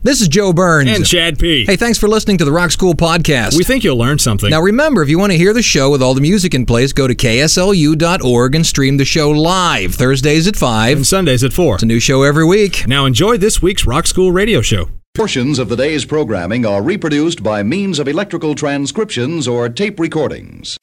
This is Joe Burns. And Chad P. Hey, thanks for listening to the Rock School Podcast. We think you'll learn something. Now remember, if you want to hear the show with all the music in place, go to kslu.org and stream the show live, Thursdays at 5. And Sundays at 4. It's a new show every week. Now enjoy this week's Rock School radio show. Portions of the day's programming are reproduced by means of electrical transcriptions or tape recordings.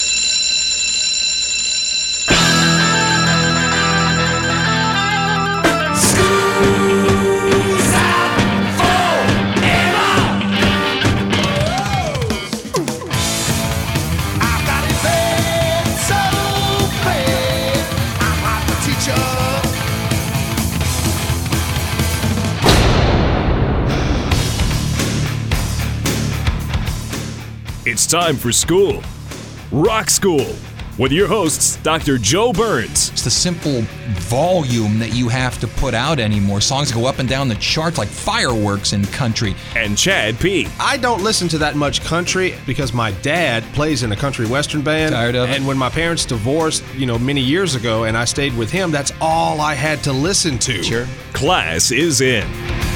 It's time for school. Rock School with your hosts, Dr. Joe Burns. It's the simple volume that you have to put out anymore. Songs go up and down the charts like fireworks in country. And Chad P. I don't listen to that much country because my dad plays in a country western band. Tired of it? And when my parents divorced, many years ago, and I stayed with him, that's all I had to listen to. Sure. Class is in.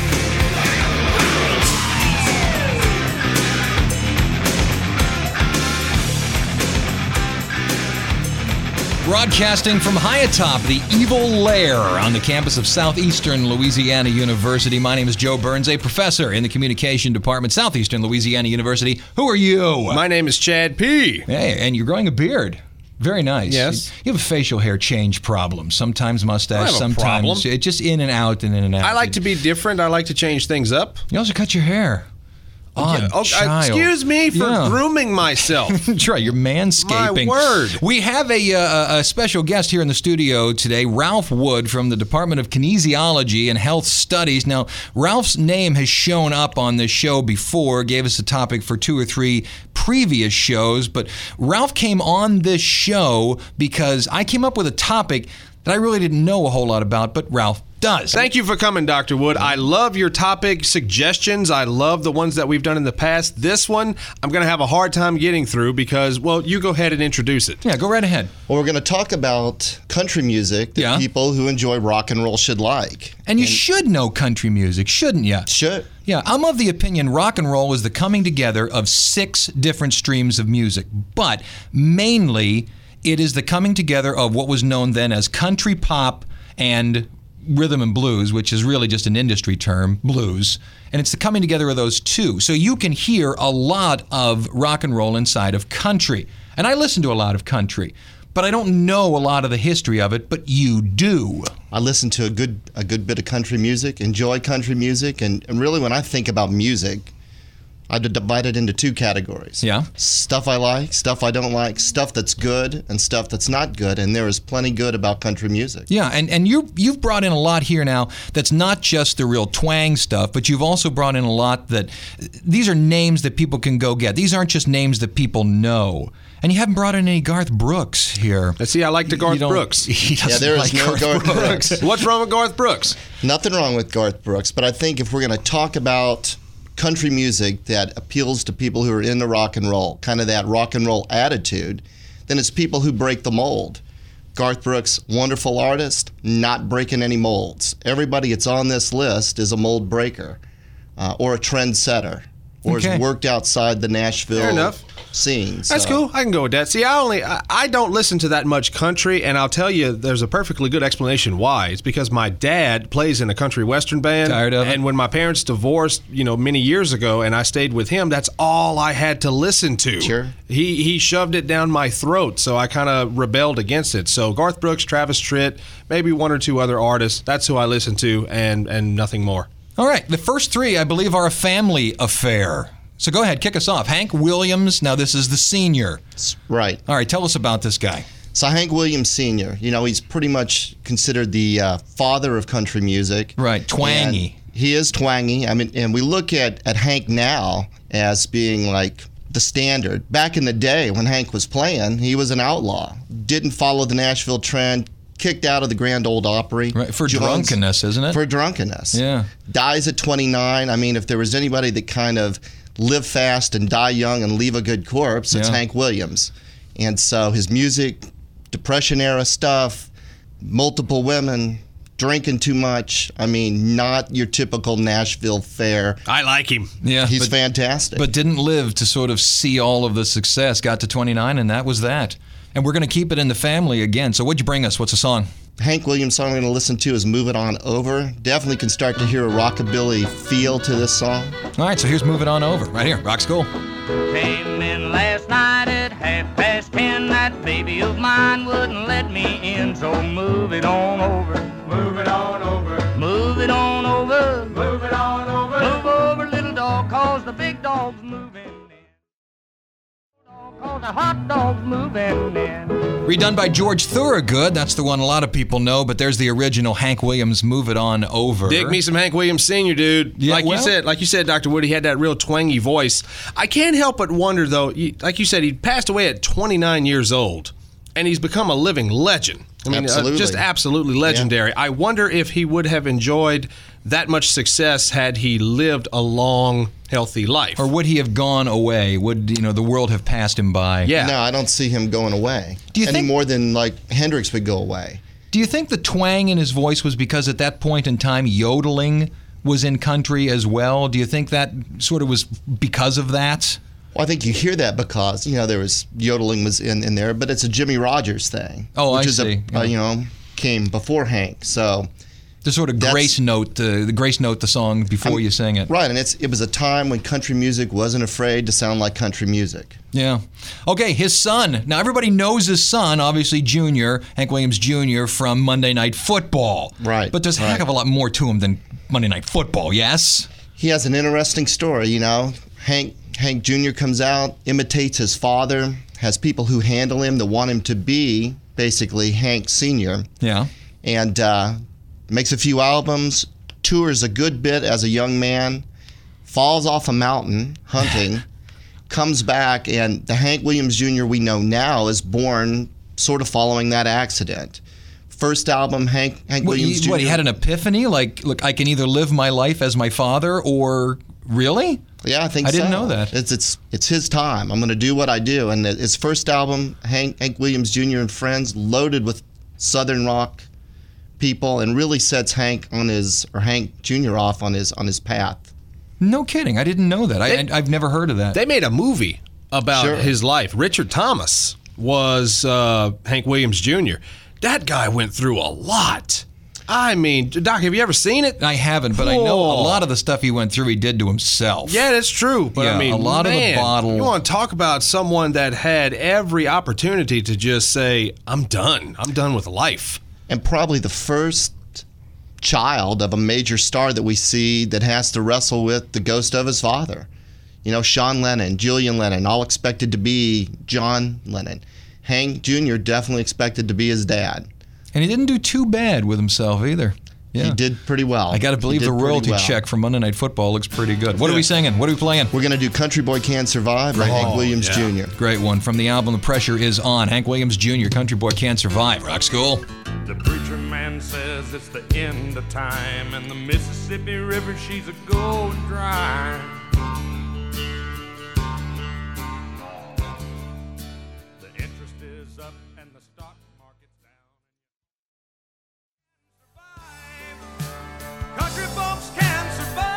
Broadcasting from high atop the Evil Lair on the campus of Southeastern Louisiana University. My name is Joe Burns, a professor in the Communication Department, Southeastern Louisiana University. Who are you? My name is Chad P. Hey, and you're growing a beard. Very nice. Yes. You have a facial hair change problem. Sometimes mustache, I have a sometimes problem. it's just in and out and in and out. I like to be different. I like to change things up. You also cut your hair. Odd child. Excuse me for grooming myself. That's right, you're manscaping. My word. We have a special guest here in the studio today, Ralph Wood from the Department of Kinesiology and Health Studies. Now, Ralph's name has shown up on this show before, gave us a topic for 2 or 3 previous shows, but Ralph came on this show because I came up with a topic that I really didn't know a whole lot about, but Ralph does. Thank you for coming, Dr. Wood. I love your topic suggestions. I love the ones that we've done in the past. This one, I'm going to have a hard time getting through because, well, you go ahead and introduce it. Yeah, go right ahead. Well, we're going to talk about country music that people who enjoy rock and roll should like. And you should know country music, shouldn't you? Should. Yeah, I'm of the opinion rock and roll is the coming together of 6 different streams of music, but mainly it is the coming together of what was known then as country pop and rhythm and blues, which is really just an industry term, blues. And it's the coming together of those two. So you can hear a lot of rock and roll inside of country. And I listen to a lot of country, but I don't know a lot of the history of it, but you do. I listen to a good bit of country music, enjoy country music, and really when I think about music, I divide it into 2 categories. Yeah. Stuff I like, stuff I don't like, stuff that's good, and stuff that's not good. And there is plenty good about country music. Yeah, and you've brought in a lot here now that's not just the real twang stuff, but you've also brought in a lot that these are names that people can go get. These aren't just names that people know. And you haven't brought in any Garth Brooks here. See, I like the Garth Brooks. He doesn't there is like no Garth Brooks. What's wrong with Garth Brooks? Nothing wrong with Garth Brooks, but I think if we're going to talk about country music that appeals to people who are into rock and roll, kind of that rock and roll attitude, then it's people who break the mold. Garth Brooks, wonderful artist, not breaking any molds. Everybody that's on this list is a mold breaker or a trendsetter or has worked outside the Nashville scene. That's cool. I can go with that. See, I don't listen to that much country, and I'll tell you, there's a perfectly good explanation why. It's because my dad plays in a country western band. Tired of it? And when my parents divorced, many years ago, and I stayed with him, that's all I had to listen to. Sure. He shoved it down my throat, so I kind of rebelled against it. So Garth Brooks, Travis Tritt, maybe 1 or 2 other artists. That's who I listen to, and nothing more. All right, the first 3, I believe, are a family affair. So go ahead, kick us off. Hank Williams, now this is the senior. Right. All right, tell us about this guy. So Hank Williams Sr., he's pretty much considered the father of country music. Right, twangy. And he is twangy. I mean, and we look at Hank now as being like the standard. Back in the day when Hank was playing, he was an outlaw. Didn't follow the Nashville trend, kicked out of the Grand Ole Opry. Right, for drunkenness, isn't it? For drunkenness. Yeah. Dies at 29. I mean, if there was anybody that kind of live fast and die young and leave a good corpse, it's Hank Williams. And so his music, Depression-era stuff, multiple women, drinking too much. I mean, not your typical Nashville fare. I like him. Yeah, He's fantastic. but didn't live to sort of see all of the success. Got to 29, and that was that. And we're going to keep it in the family again. So what'd you bring us? What's the song? Hank Williams' song I'm going to listen to is Move It On Over. Definitely can start to hear a rockabilly feel to this song. All right, so here's Move It On Over, right here, Rock School. Came in last night at 10:30. That baby of mine wouldn't let me in, so move it on over. Move it on over. Move it on over. Move it on over. Move over, little dog, cause the big dog's moving in. Cause the hot dog's moving in. Redone by George Thorogood. That's the one a lot of people know, but there's the original Hank Williams, Move It On Over. Dig me some Hank Williams Sr., dude. Yeah, Like you said, Dr. Wood, he had that real twangy voice. I can't help but wonder, though, like you said, he passed away at 29 years old, and he's become a living legend. I mean, Absolutely. just absolutely legendary. Yeah. I wonder if he would have enjoyed that much success had he lived a long, healthy life. Or would he have gone away? Would the world have passed him by? Yeah. No, I don't see him going away. Do you any think- more than like Hendrix would go away. Do you think the twang in his voice was because at that point in time yodeling was in country as well? Do you think that sort of was because of that? Well, I think you hear that because, there was yodeling was in there, but it's a Jimmy Rogers thing. Oh, which I is see. Came before Hank. So The sort of grace note, the song before you sing it. Right, and it was a time when country music wasn't afraid to sound like country music. Yeah. Okay, his son. Now, everybody knows his son, obviously Junior, Hank Williams Jr. from Monday Night Football. Right. But there's a heck of a lot more to him than Monday Night Football, yes? He has an interesting story, Hank Jr. comes out, imitates his father, has people who handle him that want him to be basically Hank Sr. Yeah. And makes a few albums, tours a good bit as a young man, falls off a mountain hunting, comes back, and the Hank Williams Jr. we know now is born sort of following that accident. First album, Hank Williams Jr. What, he had an epiphany? Like, look, I can either live my life as my father or... Really? Yeah, I think so. I didn't know that. It's his time. I'm going to do what I do. And his first album, Hank Williams Jr. and Friends, loaded with Southern rock people, and really sets Hank Jr. off on his path. No kidding. I didn't know that. I've never heard of that. They made a movie about his life. Richard Thomas was Hank Williams Jr. That guy went through a lot. I mean, Doc, have you ever seen it? I haven't, but I know a lot of the stuff he went through he did to himself. Yeah, that's true. But yeah, I mean, a lot of the bottle. You want to talk about someone that had every opportunity to just say, I'm done. I'm done with life. And probably the first child of a major star that we see that has to wrestle with the ghost of his father. Sean Lennon, Julian Lennon, all expected to be John Lennon. Hank Jr. definitely expected to be his dad. And he didn't do too bad with himself either. Yeah. He did pretty well. I got to believe the royalty check from Monday Night Football looks pretty good. What are we singing? What are we playing? We're going to do Country Boy Can't Survive by Hank Williams Jr. Great one. From the album The Pressure Is On. Hank Williams Jr., Country Boy Can't Survive. Rock School. The preacher man says it's the end of time, and the Mississippi River, she's a gold dry. The interest is up and the stock market's down. Country folks can survive.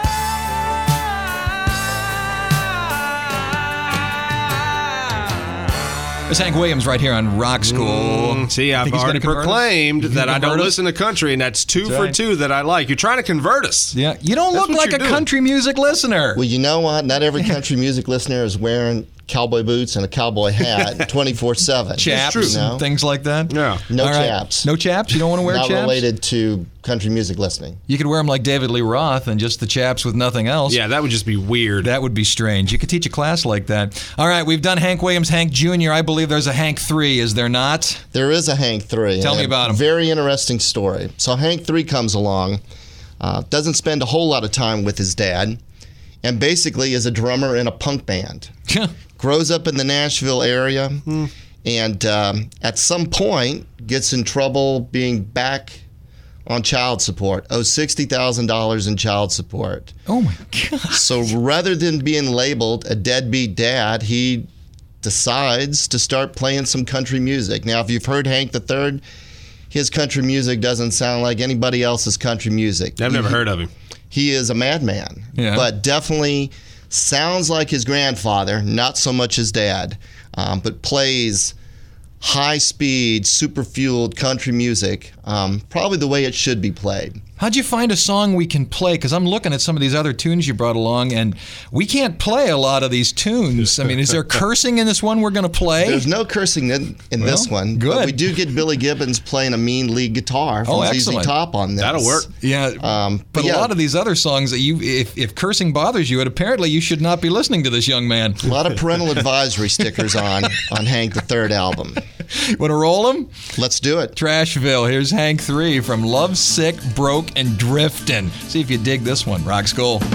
It's Hank Williams right here on Rock School. See, I've already proclaimed that I don't listen to country, and that's two for two that I like. You're trying to convert us. Yeah, you don't look like a country music listener. Well, you know what? Not every country music listener is wearing cowboy boots and a cowboy hat 24/7. Chaps and things like that? Yeah. No chaps. No chaps? You don't want to wear Not chaps? Not related to country music listening. You could wear them like David Lee Roth and just the chaps with nothing else. Yeah, that would just be weird. That would be strange. You could teach a class like that. All right, we've done Hank Williams, Hank Jr. I believe there's a Hank 3, is there not? There is a Hank 3. Tell me about him. Very interesting story. So Hank 3 comes along, doesn't spend a whole lot of time with his dad, and basically is a drummer in a punk band. Grows up in the Nashville area, and at some point gets in trouble being back on child support. Owes $60,000 in child support. Oh my God. So rather than being labeled a deadbeat dad, he decides to start playing some country music. Now, if you've heard Hank III, his country music doesn't sound like anybody else's country music. I've never heard of him. He is a madman, but definitely sounds like his grandfather, not so much his dad, but plays high-speed, super-fueled country music, probably the way it should be played. How'd you find a song we can play? Because I'm looking at some of these other tunes you brought along, and we can't play a lot of these tunes. I mean, is there cursing in this one we're going to play? There's no cursing in this one. Good. But we do get Billy Gibbons playing a mean lead guitar from ZZ Top on this. That'll work. Yeah, but a lot of these other songs that if cursing bothers you, and apparently you should not be listening to this young man. A lot of parental advisory stickers on Hank the Third album. Want to roll them? Let's do it. Trashville. Here's Hank 3 from Love Sick, Broke, and Driftin'. See if you dig this one. Rock School. When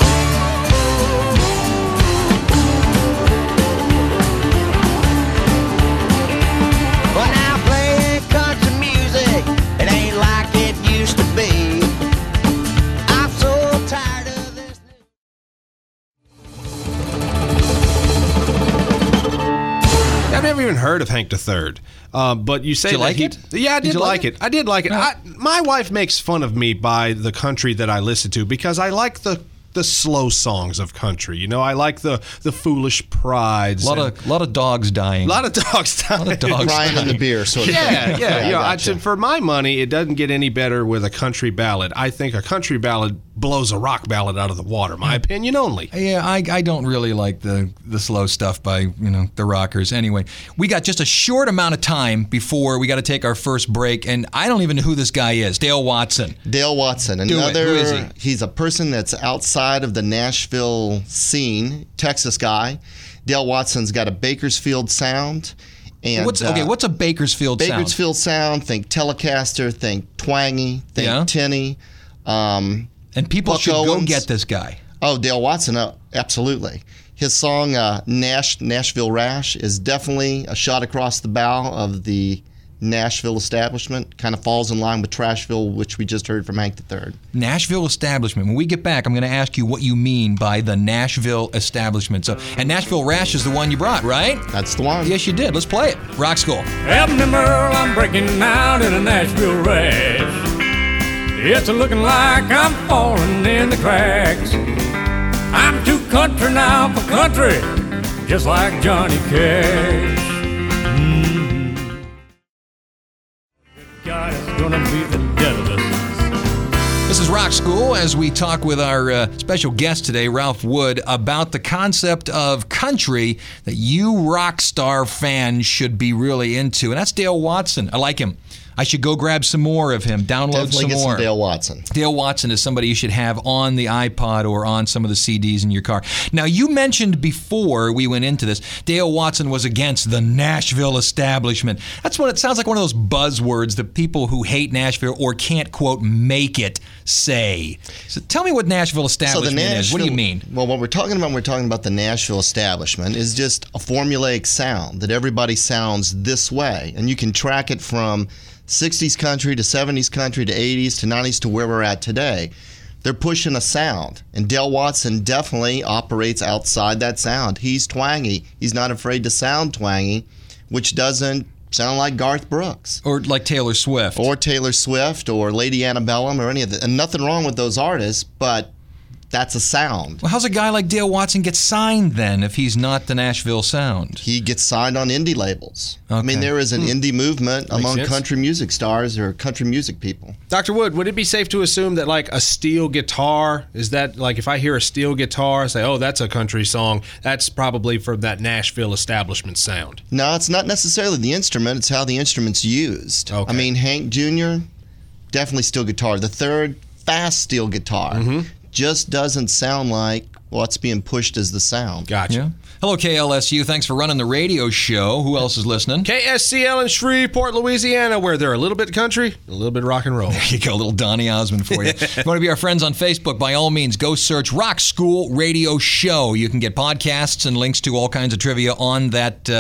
I play country music, it ain't like it used to be. I'm so tired of this. I've never even heard of Hank III. But you say did you like it? Yeah, I did like it. I did like it. Yeah. My wife makes fun of me by the country that I listen to because I like the slow songs of country. You know, I like the foolish prides. A lot of dogs dying. A lot of dogs dying. A lot of dogs Crying in the beer, sort of thing. Yeah. You know, gotcha. for my money, it doesn't get any better with a country ballad. I think a country ballad blows a rock ballad out of the water. My opinion only. Yeah, I don't really like the slow stuff by the rockers. Anyway, we got just a short amount of time before we got to take our first break, and I don't even know who this guy is. Dale Watson. Dale Watson. Who is he? He's a person that's outside of the Nashville scene, Texas guy. Dale Watson's got a Bakersfield sound. And what's a Bakersfield sound? Bakersfield sound, think Telecaster, think twangy, think tinny. And people Buck should Owens. go get this guy. Oh, Dale Watson, absolutely. His song Nashville Rash is definitely a shot across the bow of the Nashville establishment. Kind of falls in line with Trashville, which we just heard from Hank III. Nashville establishment. When we get back, I'm going to ask you what you mean by the Nashville establishment. And Nashville Rash is the one you brought, right? That's the one. Yes, you did. Let's play it. Rock School. Evan and Merle, I'm breaking out in a Nashville rash. It's looking like I'm falling in the cracks. I'm too country now for country, just like Johnny Cash. God, it's gonna be the death of us. This is Rock School as we talk with our special guest today, Ralph Wood, about the concept of country that you rock star fans should be really into. And that's Dale Watson. I like him. I should go grab some more of him, download Definitely some get more. some Dale Watson. Dale Watson is somebody you should have on the iPod or on some of the CDs in your car. Now, you mentioned before we went into this, Dale Watson was against the Nashville establishment. That's what it sounds like, one of those buzzwords that people who hate Nashville or can't, quote, make it say. So tell me what Nashville establishment is. What do you mean? Well, what we're talking about the Nashville establishment is just a formulaic sound that everybody sounds this way. And you can track it from 60s country to 70s country to 80s to 90s to where we're at today. They're pushing a sound, and Dale Watson definitely operates outside that sound. He's twangy. He's not afraid to sound twangy, which doesn't sound like Garth Brooks. Or like Taylor Swift. Or Taylor Swift or Lady Antebellum or any of that. And nothing wrong with those artists, but that's a sound. Well, how's a guy like Dale Watson get signed then if he's not the Nashville sound? He gets signed on indie labels. Okay. I mean, there is an indie movement among sense. country music stars or country music people. Dr. Wood, would it be safe to assume that like a steel guitar, is that like if I hear a steel guitar, I say, oh, that's a country song, that's probably from that Nashville establishment sound? No, it's not necessarily the instrument, it's how the instrument's used. Okay. I mean, Hank Jr., definitely steel guitar. The third, fast steel guitar. Just doesn't sound like what's being pushed as the sound. Gotcha. Yeah. Hello, KLSU. Thanks for running the radio show. Who else is listening? KSCL in Shreveport, Louisiana, where they're a little bit country, a little bit rock and roll. There you go, little Donny Osmond for you. If you want to be our friends on Facebook, by all means, go search Rock School Radio Show. You can get podcasts and links to all kinds of trivia on that their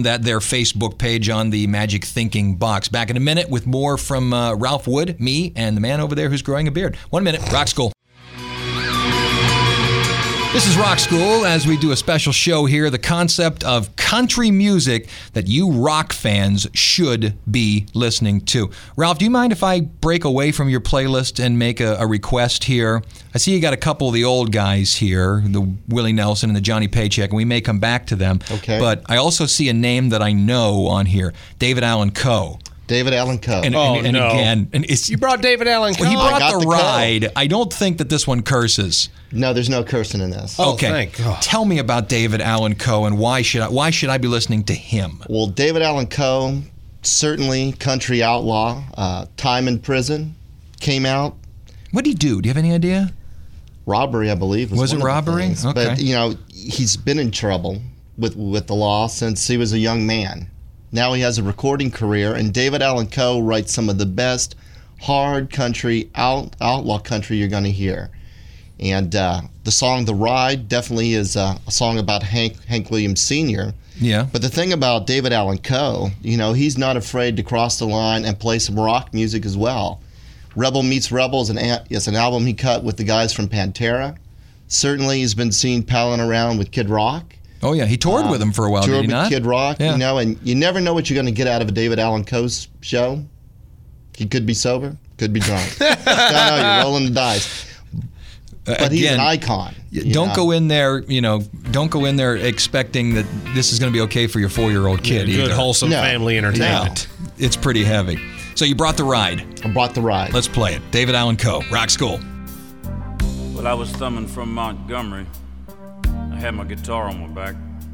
Facebook page on the Magic Thinking box. Back in a minute with more from Ralph Wood, me, and the man over there who's growing a beard. 1 minute, Rock School. This is Rock School as we do a special show here, the concept of country music that you rock fans should be listening to. Ralph, do you mind if I break away from your playlist and make a request here? I see you got a couple of the old guys here, the Willie Nelson and the Johnny Paycheck, and we may come back to them. Okay. But I also see a name that I know on here, David Allan Coe. David Allan Coe. And no. again, and it's, You brought David Allan Coe. well, he brought got the the ride. Coe. I don't think that this one curses. No, there's no cursing in this. Oh, Okay, thank God. tell me about David Allan Coe and why should I be listening to him? Well, David Allan Coe, certainly country outlaw. Time in Prison came out. What did he do? Do you have any idea? Robbery, I believe. Was it one of the robbery? things. Okay. But, he's been in trouble with the law since he was a young man. Now he has a recording career, and David Allan Coe writes some of the best hard country, outlaw country you're going to hear. And the song "The Ride" definitely is a song about Hank Williams Sr. Yeah. But the thing about David Allan Coe, he's not afraid to cross the line and play some rock music as well. Rebel Meets Rebel is an album he cut with the guys from Pantera. Certainly he's been seen palling around with Kid Rock. Oh, yeah. He toured with him for a while, did Toured he with not? Kid Rock, Yeah. and you never know what you're going to get out of a David Allan Coe's show. He could be sober, could be drunk. Don't know, you're rolling the dice. But he's an icon. Don't go in there, don't go in there expecting that this is going to be okay for your 4-year-old kid either. Good, wholesome No. family entertainment. It's pretty heavy. So you brought the ride. I brought the ride. Let's play it. David Allan Coe, Rock School. Well, I was thumbing from Montgomery. I had my guitar on my back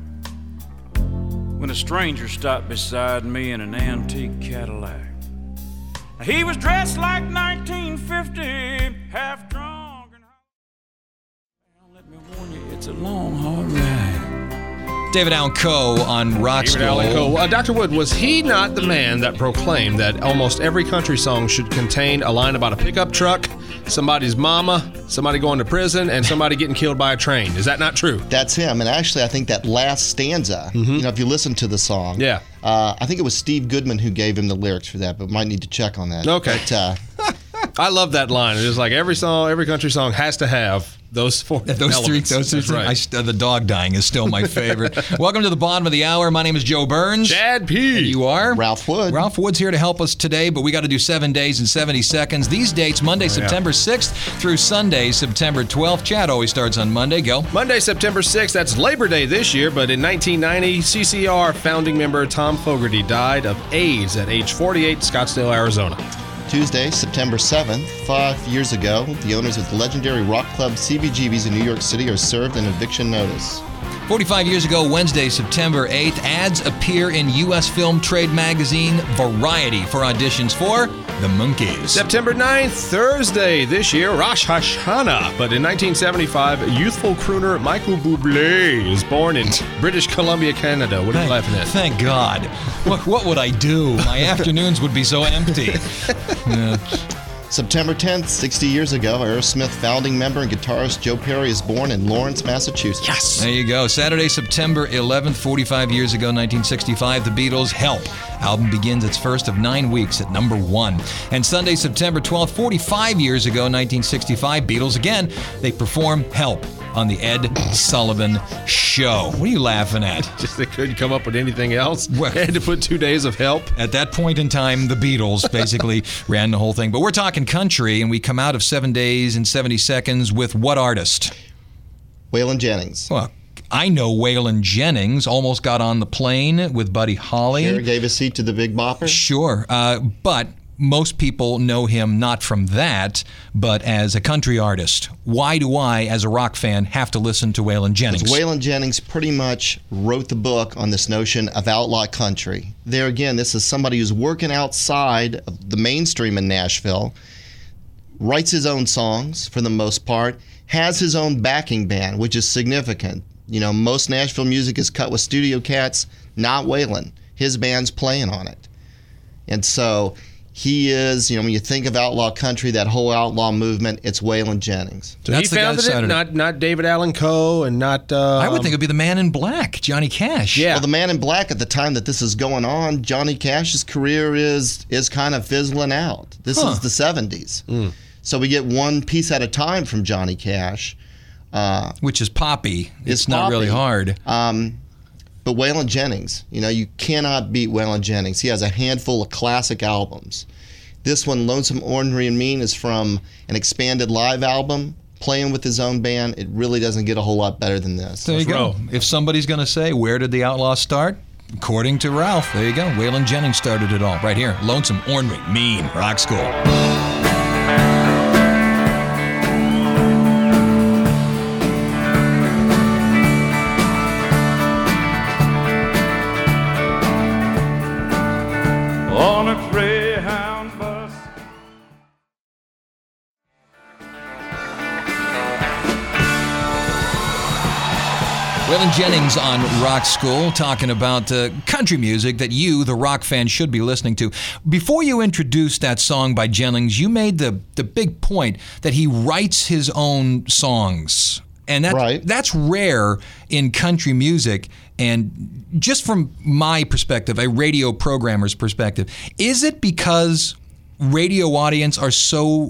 when a stranger stopped beside me in an antique Cadillac. He was dressed like 1950, half drunk and let me warn you, it's a long, hard ride. David Allan Coe on Rock David School. Allan Coe. Dr. Wood, was he not the man that proclaimed that almost every country song should contain a line about a pickup truck, somebody's mama, somebody going to prison, and somebody getting killed by a train? Is that not true? That's him. And actually, I think that last stanza, if you listen to the song, Yeah. I think it was Steve Goodman who gave him the lyrics for that, but might need to check on that. Okay. But, I love that line. It's like every country song has to have those four Those elements. three That's right. the dog dying is still my favorite. Welcome to the bottom of the hour. My name is Joe Burns. Chad P. And you are? Ralph Wood. Ralph Wood's here to help us today, but we got to do 7 days and 70 seconds. These dates, Monday, September 6th through Sunday, September 12th. Chad always starts on Monday. Go. Monday, September 6th, that's Labor Day this year, but in 1990, CCR founding member Tom Fogerty died of AIDS at age 48, Scottsdale, Arizona. Tuesday, September 7th, 5 years ago, the owners of the legendary rock club CBGB's in New York City are served an eviction notice. 45 years ago, Wednesday, September 8th, ads appear in U.S. film trade magazine Variety for auditions for The Monkees. September 9th, Thursday this year, Rosh Hashanah. But in 1975, youthful crooner Michael Bublé is born in British Columbia, Canada. What are you laughing at? Thank God. What would I do? My afternoons would be so empty. Yeah. September 10th, 60 years ago, Aerosmith founding member and guitarist Joe Perry is born in Lawrence, Massachusetts. Yes. There you go. Saturday, September 11th, 45 years ago, 1965, the Beatles' Help album begins its first of 9 weeks at number 1. And Sunday, September 12th, 45 years ago, 1965, Beatles again, they perform Help on the Ed Sullivan Show. What are you laughing at? Just they couldn't come up with anything else. Well- They had to put 2 days of Help. At that point in time, the Beatles basically ran the whole thing. But we're talking country, and we come out of 7 days and 70 seconds with what artist? Waylon Jennings. Well, I know Waylon Jennings almost got on the plane with Buddy Holly. Here gave a seat to the Big Bopper. Sure, but most people know him not from that, but as a country artist. Why do I, as a rock fan, have to listen to Waylon Jennings? Because Waylon Jennings pretty much wrote the book on this notion of outlaw country. There again, this is somebody who's working outside of the mainstream in Nashville, writes his own songs for the most part, has his own backing band, which is significant. Most Nashville music is cut with studio cats, not Waylon. His band's playing on it. And so he is, when you think of outlaw country, that whole outlaw movement, it's Waylon Jennings. So That's he the guy founded that started it, not David Allan Coe, and not... I would think it'd be the Man in Black, Johnny Cash. Yeah. Well, the Man in Black at the time that this is going on, Johnny Cash's career is kind of fizzling out. This is the 70s. So we get one piece at a time from Johnny Cash. Which is poppy. It's is not really poppy. hard. But Waylon Jennings, you cannot beat Waylon Jennings. He has a handful of classic albums. This one, Lonesome, Ornery, and Mean, is from an expanded live album, playing with his own band. It really doesn't get a whole lot better than this. There you go. If somebody's going to say, where did the Outlaws start? According to Ralph, there you go. Waylon Jennings started it all. Right here, Lonesome, Ornery, Mean, Rock School. On a Greyhound bus. Waylon Jennings on Rock School, talking about country music that you, the rock fan, should be listening to. Before you introduced that song by Jennings, you made the big point that he writes his own songs. And that's rare in country music. And just from my perspective, a radio programmer's perspective, is it because radio audiences are so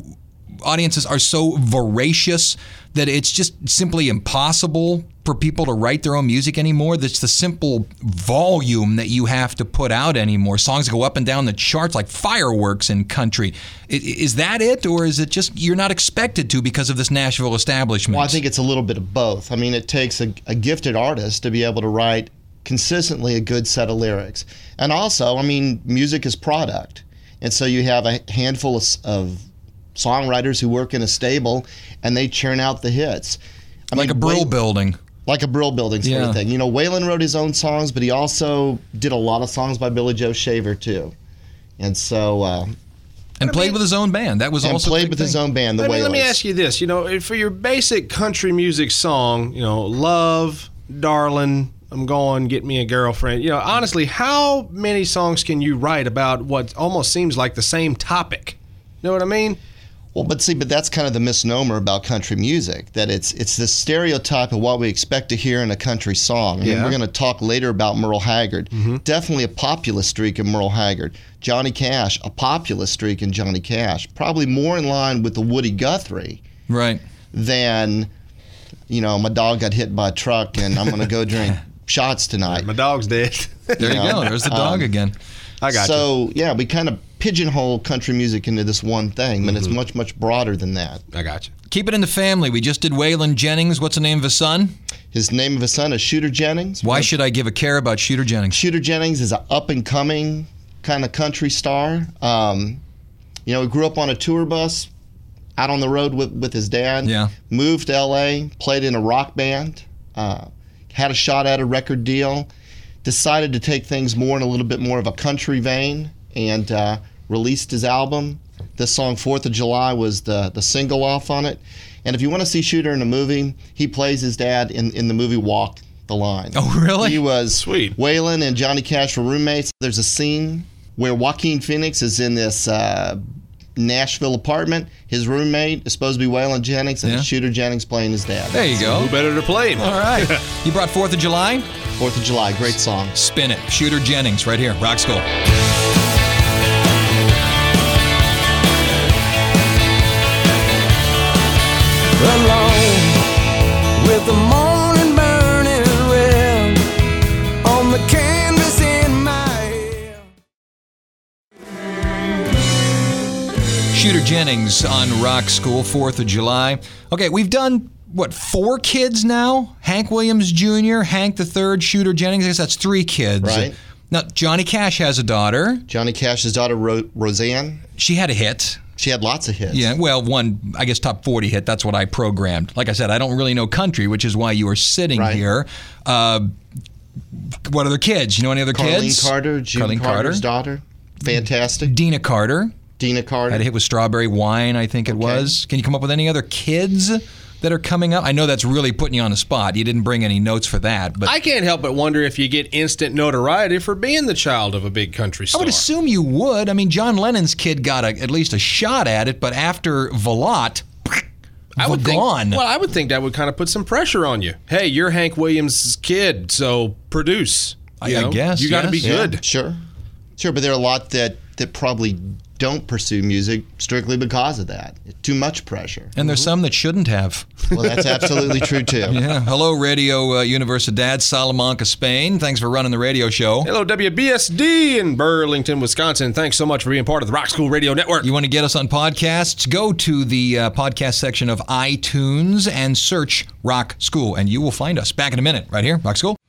voracious that it's just simply impossible for people to write their own music anymore? That's the simple volume that you have to put out anymore. Songs go up and down the charts like fireworks in country. Is that it, or is it just you're not expected to because of this Nashville establishment? Well, I think it's a little bit of both. I mean, it takes a gifted artist to be able to write consistently a good set of lyrics. And also, I mean, music is product. And so you have a handful of songwriters who work in a stable, and they churn out the hits. Like a Brill building. Like a Brill building sort of thing. Waylon wrote his own songs, but he also did a lot of songs by Billy Joe Shaver, too. And so... played with his own band. That was also played with his own band, the Wailers. Let me ask you this. For your basic country music song, Love, Darling, I'm going, Get Me a Girlfriend. Honestly, how many songs can you write about what almost seems like the same topic? You know what I mean? Well, but that's kind of the misnomer about country music, that it's this stereotype of what we expect to hear in a country song. I mean, we're going to talk later about Merle Haggard. Mm-hmm. Definitely a populist streak in Merle Haggard. Johnny Cash, a populist streak in Johnny Cash. Probably more in line with the Woody Guthrie than, my dog got hit by a truck and I'm going to go drink shots tonight. My dog's dead. There you go. There's the dog again. I got you. So, we kind of pigeonhole country music into this one thing, but it's much, much broader than that. I got you. Keep it in the family. We just did Waylon Jennings. What's the name of his son? His name of his son is Shooter Jennings. Why should I give a care about Shooter Jennings? Shooter Jennings is an up-and-coming kind of country star. He grew up on a tour bus out on the road with his dad. Yeah. Moved to L.A., played in a rock band, had a shot at a record deal, decided to take things more in a little bit more of a country vein, and released his album. This song, 4th of July, was the single off on it. And if you want to see Shooter in a movie, he plays his dad in the movie Walk the Line. Oh, really? He was sweet. Waylon and Johnny Cash were roommates. There's a scene where Joaquin Phoenix is in this Nashville apartment. His roommate is supposed to be Waylon Jennings, and Shooter Jennings playing his dad. There you go. Who better to play him? All right. You brought 4th of July? 4th of July, great song. Spin it. Shooter Jennings, right here, Rock School. Alone with the morning burning red on the canvas in my head. Shooter Jennings on Rock School, 4th of July. Okay, we've done, 4 kids now? Hank Williams Jr., Hank III, Shooter Jennings. I guess that's 3 kids. Right. Now, Johnny Cash has a daughter. Johnny Cash's daughter, Roseanne. She had a hit. She had lots of hits. Yeah, well, one, I guess, top 40 hit. That's what I programmed. Like I said, I don't really know country, which is why you are sitting here. What other kids? You know any other kids? Carlene Carter, June Carter's daughter. Fantastic. Dina Carter. Dina Carter. Had a hit with Strawberry Wine, I think it was. Can you come up with any other kids that are coming up? I know that's really putting you on the spot. You didn't bring any notes for that. But I can't help but wonder if you get instant notoriety for being the child of a big country star. I would assume you would. I mean, John Lennon's kid got at least a shot at it, but after Velotte, I would gone. I would think that would kind of put some pressure on you. Hey, you're Hank Williams' kid, so produce. I guess. You got to be good. Sure, but there are a lot that probably don't pursue music strictly because of that. Too much pressure. And there's some that shouldn't have. Well, that's absolutely true, too. Yeah. Hello, Radio Universidad Salamanca, Spain. Thanks for running the radio show. Hello, WBSD in Burlington, Wisconsin. Thanks so much for being part of the Rock School Radio Network. You want to get us on podcasts? Go to the podcast section of iTunes and search Rock School, and you will find us. Back in a minute, right here, Rock School.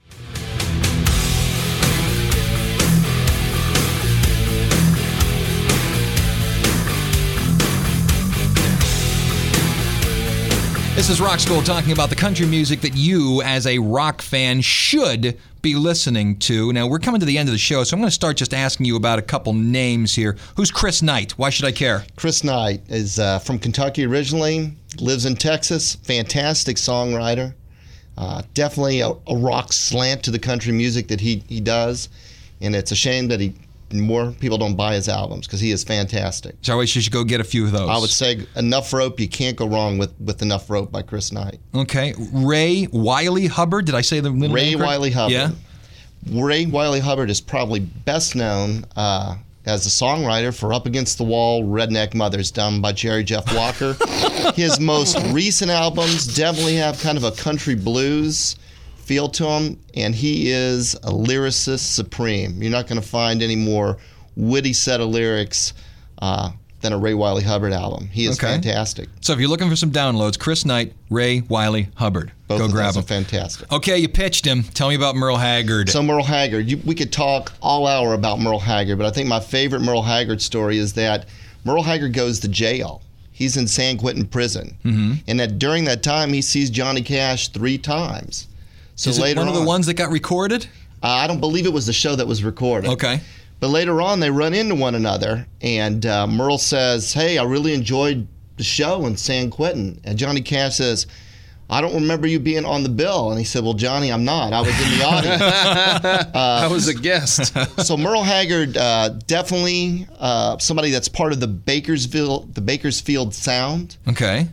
This is Rock School talking about the country music that you, as a rock fan, should be listening to. Now, we're coming to the end of the show, so I'm going to start just asking you about a couple names here. Who's Chris Knight? Why should I care? Chris Knight is from Kentucky originally, lives in Texas, fantastic songwriter. Definitely a rock slant to the country music that he does, and it's a shame that more people don't buy his albums because he is fantastic. So you should go get a few of those. I would say Enough Rope. You can't go wrong with Enough Rope by Chris Knight. Okay. Ray Wylie Hubbard. Did I say the middle name correct? Wylie Hubbard. Yeah. Ray Wylie Hubbard is probably best known as a songwriter for Up Against the Wall, Redneck Mothers, done by Jerry Jeff Walker. His most recent albums definitely have kind of a country blues feel to him, and he is a lyricist supreme. You're not going to find any more witty set of lyrics than a Ray Wylie Hubbard album. He is fantastic. So if you're looking for some downloads, Chris Knight, Ray Wylie Hubbard. Both go of grab those them. are fantastic. Okay, you pitched him. Tell me about Merle Haggard. So Merle Haggard, we could talk all hour about Merle Haggard, but I think my favorite Merle Haggard story is that Merle Haggard goes to jail. He's in San Quentin prison. Mm-hmm. And that during that time, he sees Johnny Cash 3 times. So is it one of the ones that got recorded? I don't believe it was the show that was recorded. Okay. But later on, they run into one another, and Merle says, "Hey, I really enjoyed the show in San Quentin." And Johnny Cash says, "I don't remember you being on the bill." And he said, "Well, Johnny, I'm not. I was in the audience." I was a guest. So Merle Haggard, definitely somebody that's part of the Bakersfield sound. Okay.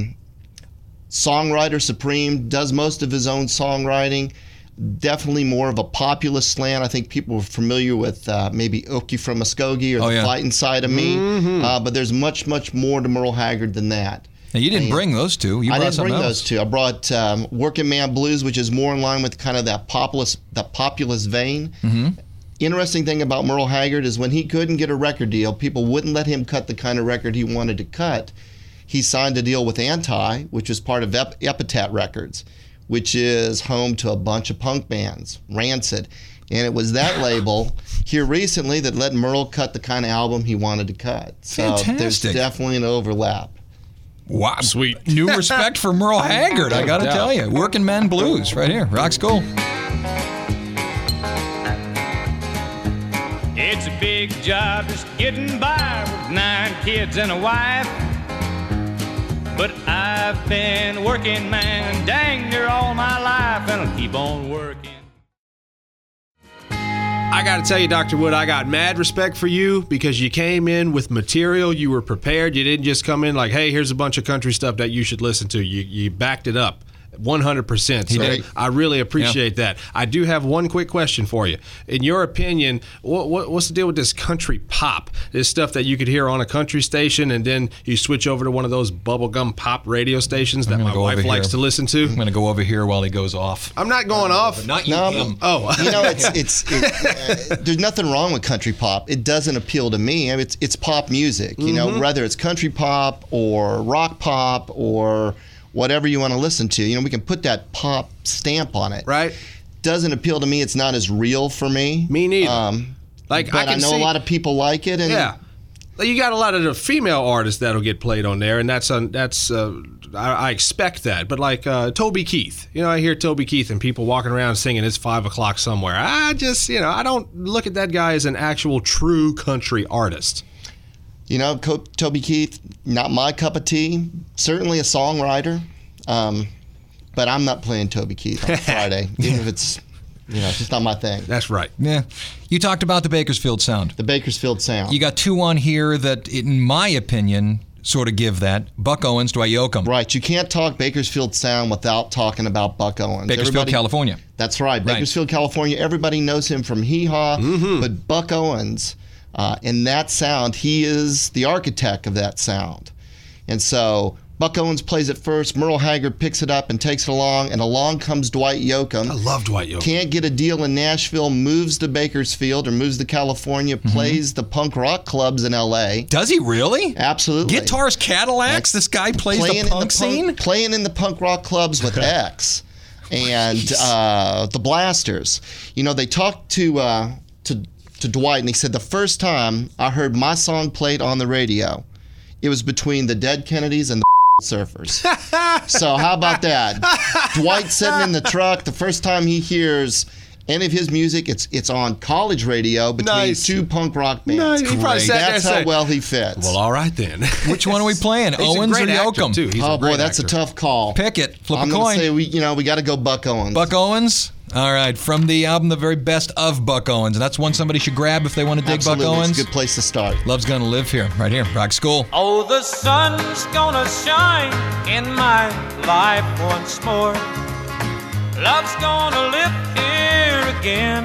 Songwriter supreme, does most of his own songwriting. Definitely more of a populist slant. I think people are familiar with maybe Ookie from Muskogee or The Fight Inside of Me. Mm-hmm. But there's much, much more to Merle Haggard than that. Now, you didn't bring those two. You brought I didn't bring else. those two. I brought Working Man Blues, which is more in line with kind of that populist vein. Mm-hmm. Interesting thing about Merle Haggard is when he couldn't get a record deal, people wouldn't let him cut the kind of record he wanted to cut. He signed a deal with Anti, which is part of Epitaph Records, which is home to a bunch of punk bands, Rancid. And it was that label here recently that let Merle cut the kind of album he wanted to cut. So Fantastic. There's definitely an overlap. Wow. Sweet. New respect for Merle Haggard, I got to tell you. Working Man Blues, right here. Rock School. It's a big job just getting by with 9 kids and a wife. But I've been working, man, dang near all my life, and I'll keep on working. I got to tell you, Dr. Wood, I got mad respect for you because you came in with material. You were prepared. You didn't just come in like, hey, here's a bunch of country stuff that you should listen to. You backed it up 100%. So I really appreciate that. I do have one quick question for you. In your opinion, what's the deal with this country pop? This stuff that you could hear on a country station and then you switch over to one of those bubblegum pop radio stations that my wife likes to listen to? I'm going to go over here while he goes off. I'm not going off. Not you. Oh. You know, there's nothing wrong with country pop. It doesn't appeal to me. I mean, it's pop music. You know, whether it's country pop or rock pop or whatever you want to listen to. You know, we can put that pop stamp on it. Right. Doesn't appeal to me. It's not as real for me. Me neither. But I know a lot of people like it. And yeah. You got a lot of the female artists that'll get played on there, and that's I expect that. But like Toby Keith, you know, I hear Toby Keith and people walking around singing "It's 5 o'clock somewhere." I just, you know, I don't look at that guy as an actual true country artist. You know, Toby Keith, not my cup of tea. Certainly a songwriter, but I'm not playing Toby Keith on Friday, even if it's, you know, it's just not my thing. That's right. Yeah. You talked about the Bakersfield sound. The Bakersfield sound. You got 2 on here that, in my opinion, sort of give that. Buck Owens, Dwight Yoakam. Right. You can't talk Bakersfield sound without talking about Buck Owens. Bakersfield, California. That's right. Bakersfield, California. Everybody knows him from Hee Haw, but Buck Owens And that sound, he is the architect of that sound. And so Buck Owens plays it first, Merle Haggard picks it up and takes it along, and along comes Dwight Yoakam. I love Dwight Yoakam. Can't get a deal in Nashville, moves to Bakersfield or moves to California, plays the punk rock clubs in L.A. Does he really? Absolutely. Guitars, Cadillacs? This guy plays the punk scene? Playing in the punk rock clubs with X and the Blasters. You know, they talked to Dwight, and he said, the first time I heard my song played on the radio, it was between the Dead Kennedys and the Surfers. So how about that? Dwight sitting in the truck, the first time he hears any of his music, it's on college radio between two punk rock bands. Nice. He probably sat there That's and how said, well he fits. Well, all right then. Which one are we playing? He's a Owens or great actor, Yoakam? too. He's a Oh boy, great that's actor. a tough call. Pick it. Flip I'm a gonna coin. say we got to go Buck Owens. Buck Owens? All right, from the album The Very Best of Buck Owens. And that's one somebody should grab if they want to dig Absolutely. Buck Owens. It's a good place to start. Love's Gonna Live Here, right here, Rock School. Oh, the sun's gonna shine in my life once more. Love's gonna live here again.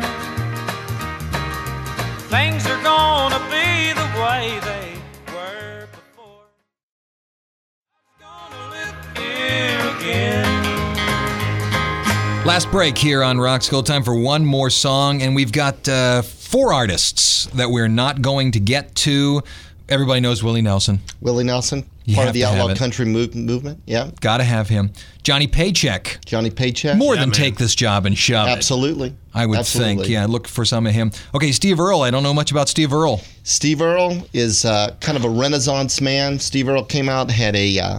Things are gonna be the way they were before. Love's gonna live here again. Last break here on Rock School. Time for one more song, and we've got 4 artists that we're not going to get to. Everybody knows Willie Nelson. Willie Nelson, You part have of the to have outlaw it. country movement. Yeah. Got to have him. Johnny Paycheck. Johnny Paycheck. More Yeah, than man. take this job and shove it. Absolutely. I would Absolutely. think. Yeah, look for some of him. Okay, Steve Earle. I don't know much about Steve Earle. Steve Earle is kind of a Renaissance man. Steve Earle came out, had a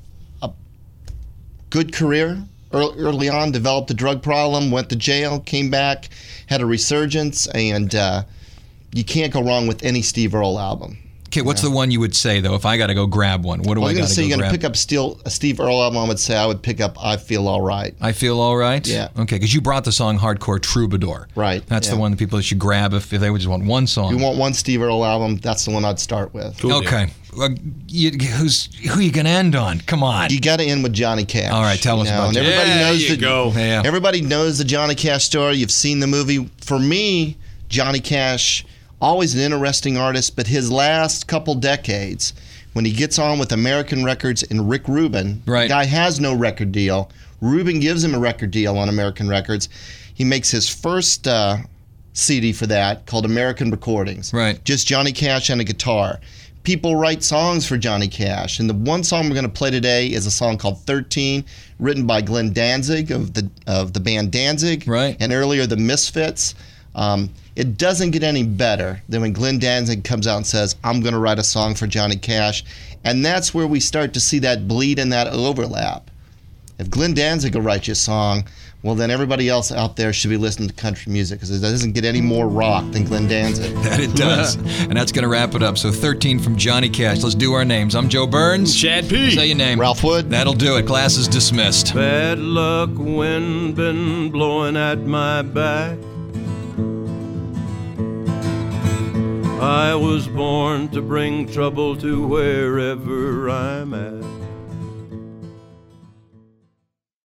good career early on, developed a drug problem, went to jail, came back, had a resurgence, and you can't go wrong with any Steve Earle album. Okay, what's the one you would say, though, if I got to go grab one? What do I I'm got going to to say go you're going grab? to pick up a Steve Earle album. I would say I would pick up I Feel All Right. I Feel All Right? Yeah. Okay, because you brought the song Hardcore Troubadour. Right, That's the yeah. one that people should grab if they would just want one song. If you want one Steve Earle album, that's the one I'd start with. Cool deal. Okay. Well, who you going to end on? Come on. You got to end with Johnny Cash. All right, tell us about and Johnny. everybody There knows you go. Yeah. Everybody knows the Johnny Cash story. You've seen the movie. For me, Johnny Cash, always an interesting artist, but his last couple decades, when he gets on with American Records and Rick Rubin, Right. the guy has no record deal. Rubin gives him a record deal on American Records. He makes his first CD for that called American Recordings. Right. Just Johnny Cash and a guitar. People write songs for Johnny Cash, and the one song we're going to play today is a song called 13, written by Glenn Danzig of the band Danzig, Right. and earlier the Misfits. It doesn't get any better than when Glenn Danzig comes out and says, I'm going to write a song for Johnny Cash, and that's where we start to see that bleed and that overlap. If Glenn Danzig will write you a song, well, then everybody else out there should be listening to country music, because it doesn't get any more rock than Glenn Danzig. That it does. And that's going to wrap it up. So 13 from Johnny Cash. Let's do our names. I'm Joe Burns. Chad P. Say your name. Ralph Wood. That'll do it. Class is dismissed. Bad luck, wind been blowing at my back. I was born to bring trouble to wherever I'm at.